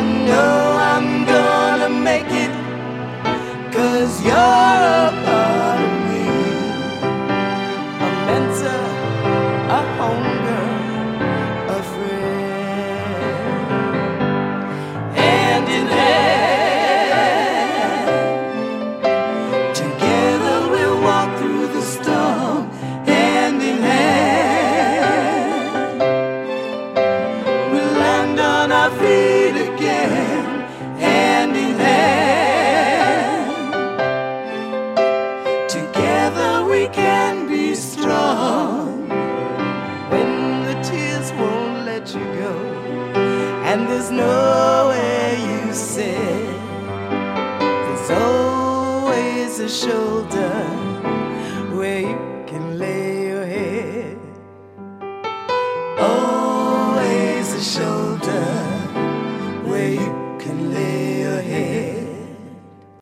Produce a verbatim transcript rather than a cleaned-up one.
know I'm gonna make it, 'cause you're a part of me, a mentor, a homegirl, a friend. Hand in hand, together we'll walk through the storm. Hand in hand, we'll land on our feet again. Hand in hand, together we can be strong. When the tears won't let you go, and there's nowhere you sit, there's always a shoulder where you can lay